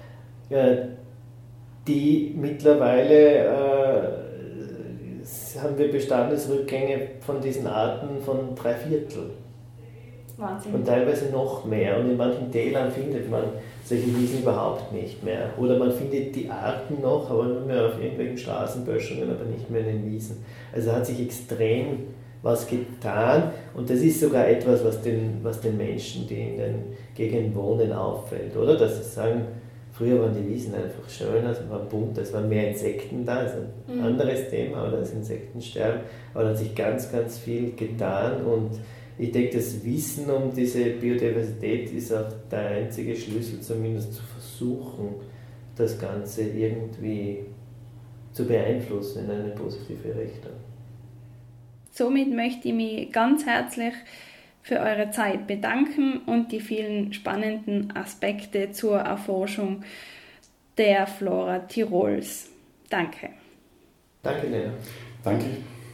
die mittlerweile haben wir Bestandesrückgänge von diesen Arten von 3/4. Wahnsinn. Und teilweise noch mehr. Und in manchen Tälern findet man solche Wiesen überhaupt nicht mehr. Oder man findet die Arten noch, aber nur mehr auf irgendwelchen Straßenböschungen, aber nicht mehr in den Wiesen. Also hat sich extrem was getan. Und das ist sogar etwas, was den Menschen, die in den Gegenden wohnen, auffällt. Oder? Dass sie sagen, früher waren die Wiesen einfach schöner, es war bunt, es waren mehr Insekten da, das ist ein anderes Thema, oder das Insektensterben. Aber da hat sich ganz, ganz viel getan, und ich denke, das Wissen um diese Biodiversität ist auch der einzige Schlüssel, zumindest zu versuchen, das Ganze irgendwie zu beeinflussen in eine positive Richtung. Somit möchte ich mich ganz herzlich für eure Zeit bedanken und die vielen spannenden Aspekte zur Erforschung der Flora Tirols. Danke. Danke, Lena. Danke.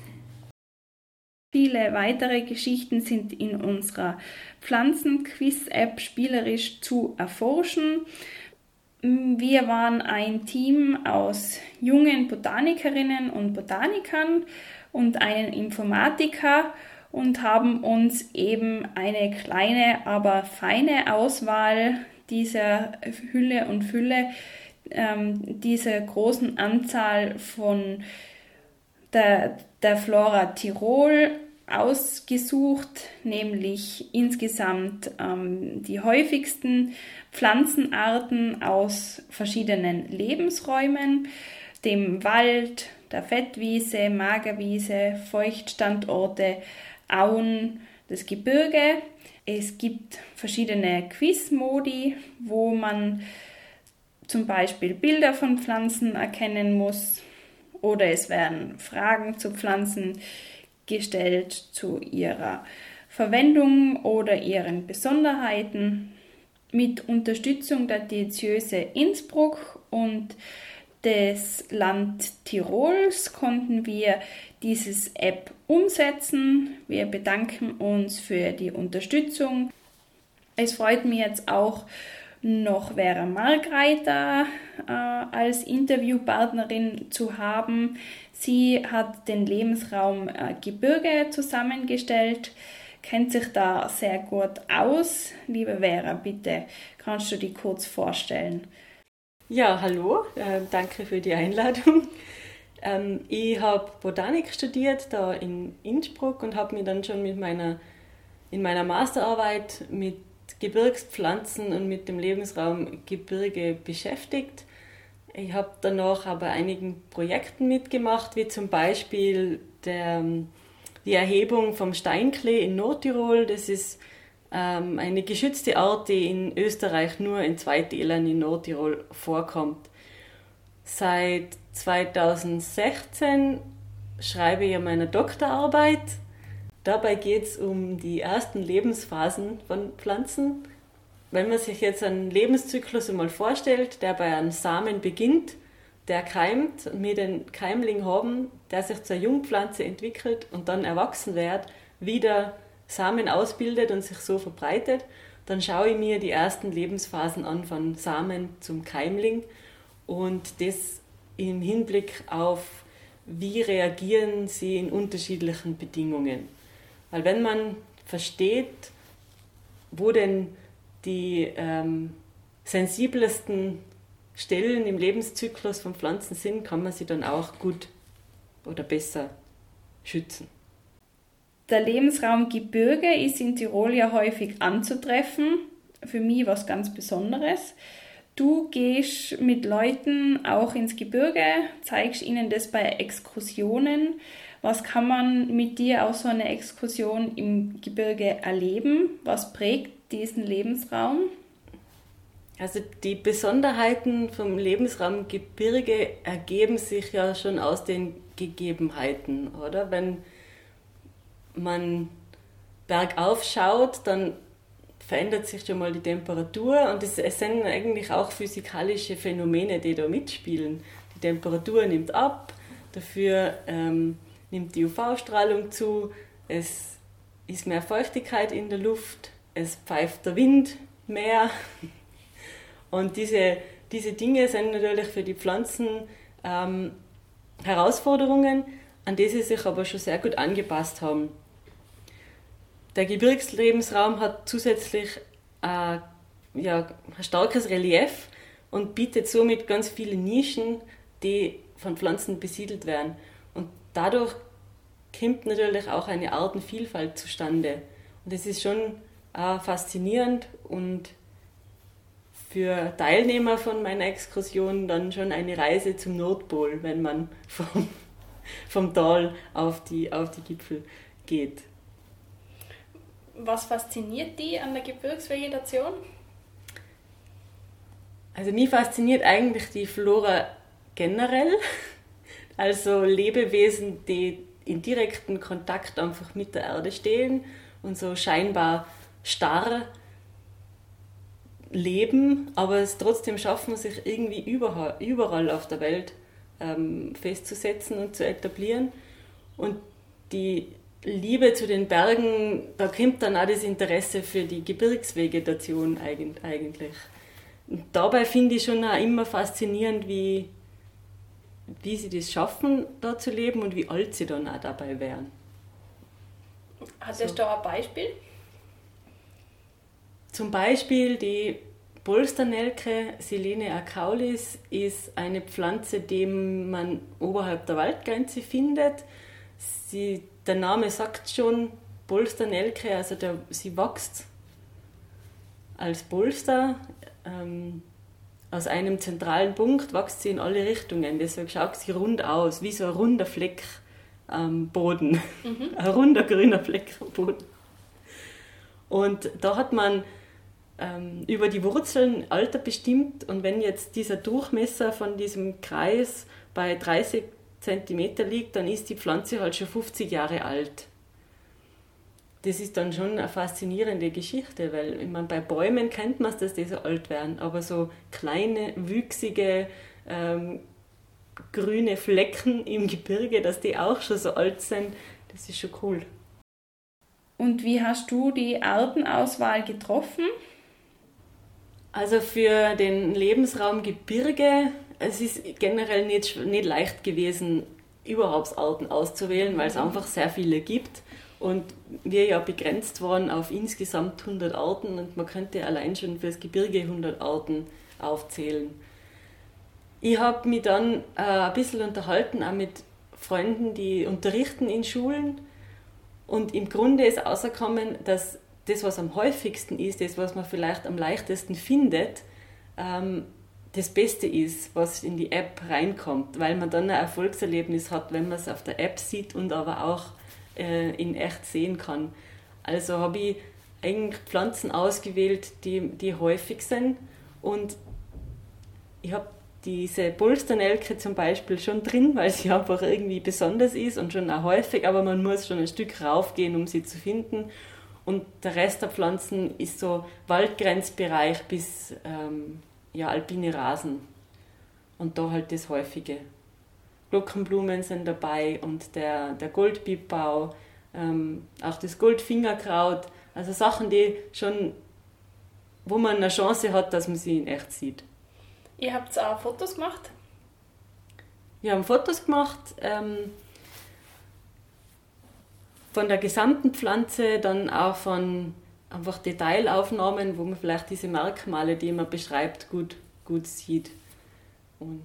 Viele weitere Geschichten sind in unserer Pflanzenquiz-App spielerisch zu erforschen. Wir waren ein Team aus jungen Botanikerinnen und Botanikern und einem Informatiker und haben uns eben eine kleine, aber feine Auswahl dieser Hülle und Fülle, dieser großen Anzahl von der Flora Tirol ausgesucht, nämlich insgesamt die häufigsten Pflanzenarten aus verschiedenen Lebensräumen, dem Wald, der Fettwiese, Magerwiese, Feuchtstandorte, Auen, das Gebirge. Es gibt verschiedene Quizmodi, wo man zum Beispiel Bilder von Pflanzen erkennen muss, oder es werden Fragen zu Pflanzen gestellt, zu ihrer Verwendung oder ihren Besonderheiten. Mit Unterstützung der Diözese Innsbruck und des Land Tirols konnten wir dieses App umsetzen. Wir bedanken uns für die Unterstützung. Es freut mich jetzt auch, noch Vera Margreiter als Interviewpartnerin zu haben. Sie hat den Lebensraum Gebirge zusammengestellt, kennt sich da sehr gut aus. Liebe Vera, bitte, kannst du dich kurz vorstellen? Ja, hallo, danke für die Einladung. Ich habe Botanik studiert da in Innsbruck und habe mich dann schon in meiner Masterarbeit mit Gebirgspflanzen und mit dem Lebensraum Gebirge beschäftigt. Ich habe danach aber einigen Projekten mitgemacht, wie zum Beispiel die Erhebung vom Steinklee in Nordtirol. Das ist eine geschützte Art, die in Österreich nur in 2 Tälern in Nordtirol vorkommt. Seit 2016 schreibe ich an meiner Doktorarbeit. Dabei geht es um die ersten Lebensphasen von Pflanzen. Wenn man sich jetzt einen Lebenszyklus einmal vorstellt, der bei einem Samen beginnt, der keimt und wir den Keimling haben, der sich zur Jungpflanze entwickelt und dann erwachsen wird, wieder Samen ausbildet und sich so verbreitet, dann schaue ich mir die ersten Lebensphasen an von Samen zum Keimling und das im Hinblick auf, wie reagieren sie in unterschiedlichen Bedingungen. Weil wenn man versteht, wo denn die sensibelsten Stellen im Lebenszyklus von Pflanzen sind, kann man sie dann auch gut oder besser schützen. Der Lebensraum Gebirge ist in Tirol ja häufig anzutreffen. Für mich was ganz Besonderes. Du gehst mit Leuten auch ins Gebirge, zeigst ihnen das bei Exkursionen. Was kann man mit dir aus so einer Exkursion im Gebirge erleben? Was prägt diesen Lebensraum? Also die Besonderheiten vom Lebensraum Gebirge ergeben sich ja schon aus den Gegebenheiten, oder? Wenn man bergauf schaut, dann verändert sich schon mal die Temperatur und es sind eigentlich auch physikalische Phänomene, die da mitspielen. Die Temperatur nimmt ab, dafür nimmt die UV-Strahlung zu, es ist mehr Feuchtigkeit in der Luft, es pfeift der Wind mehr und diese Dinge sind natürlich für die Pflanzen Herausforderungen, an die sie sich aber schon sehr gut angepasst haben. Der Gebirgslebensraum hat zusätzlich ein starkes Relief und bietet somit ganz viele Nischen, die von Pflanzen besiedelt werden. Und dadurch kommt natürlich auch eine Artenvielfalt zustande. Und das ist schon faszinierend und für Teilnehmer von meiner Exkursion dann schon eine Reise zum Nordpol, wenn man vom Tal auf die Gipfel geht. Was fasziniert die an der Gebirgsvegetation? Also mich fasziniert eigentlich die Flora generell, also Lebewesen, die in direktem Kontakt einfach mit der Erde stehen und so scheinbar starr leben, aber es trotzdem schaffen, sich irgendwie überall auf der Welt festzusetzen und zu etablieren. Und die Liebe zu den Bergen, da kommt dann auch das Interesse für die Gebirgsvegetation eigentlich. Und dabei finde ich schon auch immer faszinierend, wie sie das schaffen, da zu leben und wie alt sie dann auch dabei wären. Hast du da ein Beispiel? Zum Beispiel die Polsternelke, Silene acaulis, ist eine Pflanze, die man oberhalb der Waldgrenze findet. Der Name sagt schon, Polsternelke, also sie wächst als Polster. Aus einem zentralen Punkt wächst sie in alle Richtungen, deshalb schaut sie rund aus, wie so ein runder Fleck am Boden. Ein runder grüner Fleck am Boden. Und da hat man über die Wurzeln Alter bestimmt und wenn jetzt dieser Durchmesser von diesem Kreis bei 30 cm liegt, dann ist die Pflanze halt schon 50 Jahre alt. Das ist dann schon eine faszinierende Geschichte, weil ich meine, bei Bäumen kennt man es, dass die so alt werden, aber so kleine, wüchsige, grüne Flecken im Gebirge, dass die auch schon so alt sind, das ist schon cool. Und wie hast du die Artenauswahl getroffen? Also für den Lebensraum Gebirge, es ist generell nicht leicht gewesen, überhaupt Arten auszuwählen, weil es einfach sehr viele gibt und wir ja begrenzt waren auf insgesamt 100 Arten und man könnte allein schon fürs Gebirge 100 Arten aufzählen. Ich habe mich dann ein bisschen unterhalten, auch mit Freunden, die unterrichten in Schulen und im Grunde ist rausgekommen, dass das, was am häufigsten ist, das, was man vielleicht am leichtesten findet, das Beste ist, was in die App reinkommt, weil man dann ein Erfolgserlebnis hat, wenn man es auf der App sieht und aber auch in echt sehen kann. Also habe ich eigentlich Pflanzen ausgewählt, die häufig sind und ich habe diese Polsternelke zum Beispiel schon drin, weil sie einfach irgendwie besonders ist und schon auch häufig, aber man muss schon ein Stück raufgehen, um sie zu finden. Und der Rest der Pflanzen ist so Waldgrenzbereich bis alpine Rasen. Und da halt das Häufige. Glockenblumen sind dabei und der Goldbibbau, auch das Goldfingerkraut. Also Sachen, die schon, wo man eine Chance hat, dass man sie in echt sieht. Ihr habt auch Fotos gemacht? Wir haben Fotos gemacht. Von der gesamten Pflanze, dann auch von einfach Detailaufnahmen, wo man vielleicht diese Merkmale, die man beschreibt, gut sieht. Und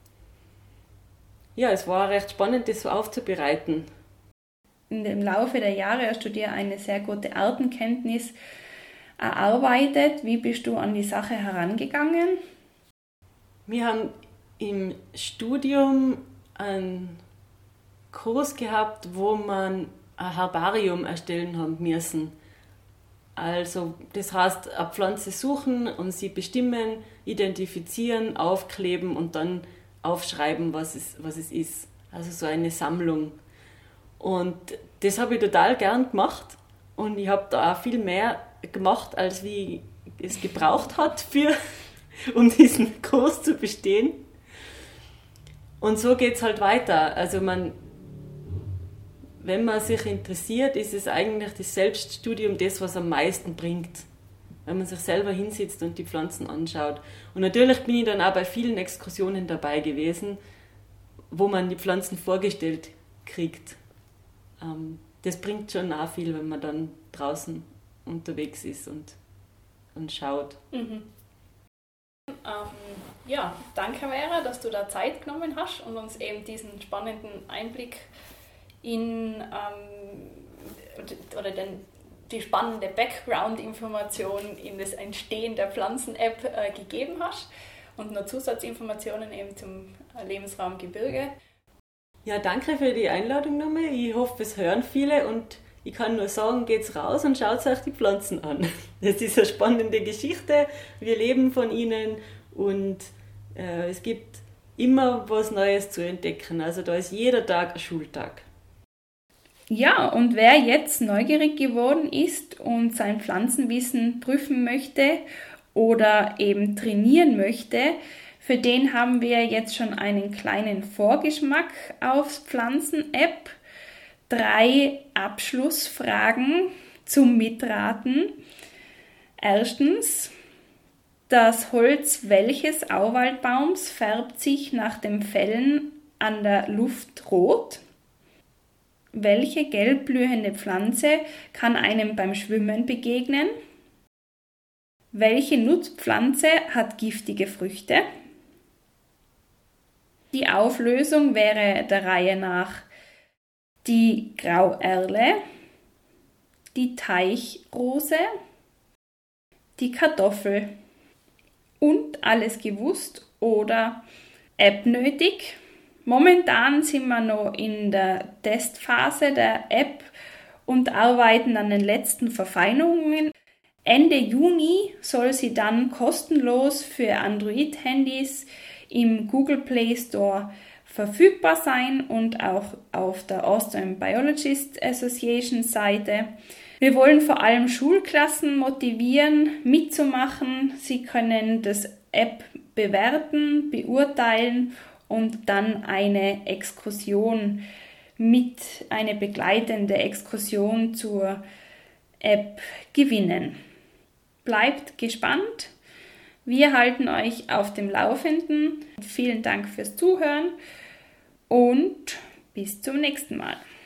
ja, es war recht spannend, das so aufzubereiten. Im Laufe der Jahre hast du dir eine sehr gute Artenkenntnis erarbeitet. Wie bist du an die Sache herangegangen? Wir haben im Studium einen Kurs gehabt, wo man ein Herbarium erstellen haben müssen. Also das heißt, eine Pflanze suchen und sie bestimmen, identifizieren, aufkleben und dann aufschreiben, was es ist. Also so eine Sammlung. Und das habe ich total gern gemacht und ich habe da auch viel mehr gemacht, als wie es gebraucht hat, um diesen Kurs zu bestehen. Und so geht es halt weiter. Also wenn man sich interessiert, ist es eigentlich das Selbststudium das, was am meisten bringt. Wenn man sich selber hinsetzt und die Pflanzen anschaut. Und natürlich bin ich dann auch bei vielen Exkursionen dabei gewesen, wo man die Pflanzen vorgestellt kriegt. Das bringt schon auch viel, wenn man dann draußen unterwegs ist und schaut. Mhm. Danke Vera, dass du da Zeit genommen hast und uns eben diesen spannenden Einblick in die spannende Background-Information in das Entstehen der Pflanzen-App gegeben hast und noch Zusatzinformationen eben zum Lebensraum Gebirge. Ja, danke für die Einladung nochmal. Ich hoffe, es hören viele und ich kann nur sagen, geht's raus und schaut euch die Pflanzen an. Das ist eine spannende Geschichte. Wir leben von ihnen und es gibt immer was Neues zu entdecken. Also da ist jeder Tag ein Schultag. Ja, und wer jetzt neugierig geworden ist und sein Pflanzenwissen prüfen möchte oder eben trainieren möchte, für den haben wir jetzt schon einen kleinen Vorgeschmack aufs Pflanzen-App. 3 Abschlussfragen zum Mitraten. Erstens, das Holz welches Auwaldbaums färbt sich nach dem Fällen an der Luft rot? Welche gelbblühende Pflanze kann einem beim Schwimmen begegnen? Welche Nutzpflanze hat giftige Früchte? Die Auflösung wäre der Reihe nach die Grauerle, die Teichrose, die Kartoffel. Und alles gewusst oder App nötig? Momentan sind wir noch in der Testphase der App und arbeiten an den letzten Verfeinerungen. Ende Juni soll sie dann kostenlos für Android-Handys im Google Play Store verfügbar sein und auch auf der Austrian Biologist Association Seite. Wir wollen vor allem Schulklassen motivieren, mitzumachen. Sie können das App bewerten, beurteilen und dann eine begleitende Exkursion zur App gewinnen. Bleibt gespannt. Wir halten euch auf dem Laufenden. Vielen Dank fürs Zuhören und bis zum nächsten Mal.